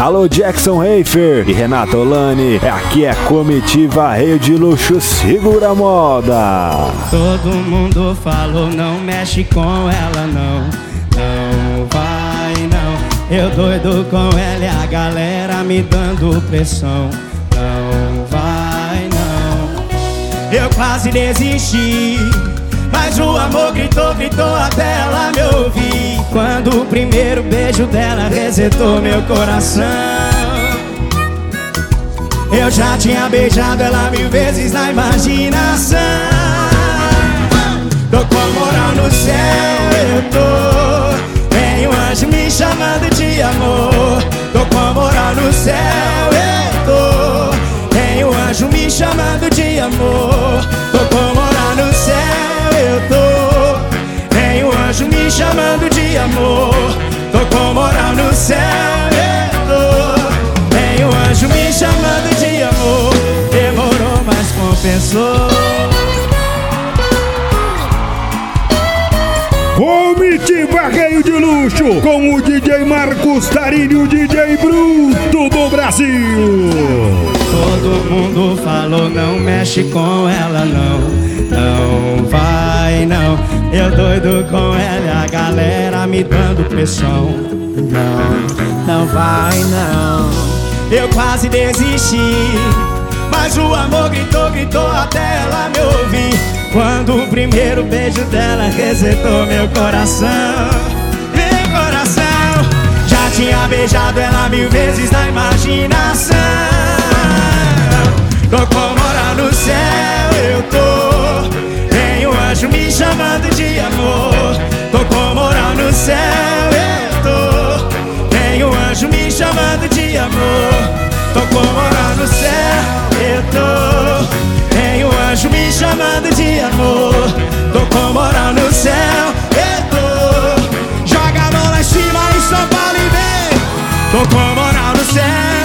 Alô Jackson Reifer e Renata Olani, aqui é Comitiva Rei de Luxo, segura a moda. Todo mundo falou, não mexe com ela não, não vai não. Eu doido com ela e a galera me dando pressão, não vai não. Eu quase desisti, mas o amor gritou, gritou até ela me ouvir. Quando o primeiro beijo dela resetou meu coração. Eu já tinha beijado ela 1000 vezes na imaginação. Tô com moral no céu, eu tô. Tem um anjo me chamando de amor. Tô com moral no céu, eu tô. Tem um anjo me chamando de amor. Tô com moral no céu, eu tô. Tem um anjo me chamando de amor. Tô com moral no céu, eu tô. Tem um anjo me chamando de amor. Demorou, mas compensou. Comitiva Rei de Luxo, com o DJ Marcos Tarini, o DJ Bruto do Brasil. Todo mundo falou, não mexe com ela não, não vai não. Eu doido com ela e a galera me dando pressão, não, não vai não. Eu quase desisti, mas o amor gritou, gritou até ela me ouvir. Quando o primeiro beijo dela resetou meu coração. Meu coração. Já tinha beijado ela 1000 vezes na imaginação. Tô com moral no céu, eu tô. Tem um anjo me chamando de amor. Tô com moral no céu, eu tô. Tem um anjo me chamando de amor. Tô com moral no céu, eu tô. Tem um anjo me chamando de amor. Tô com moral no céu, eu tô. Joga a mão lá em cima em São Paulo e vem. Tô com moral no céu.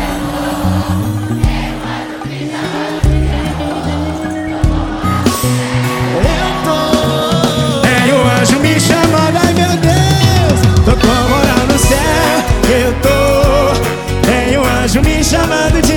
Eu tô. Tem um anjo me chamando, ai meu Deus. Tô com moral no céu, eu tô. Tem um anjo me chamando de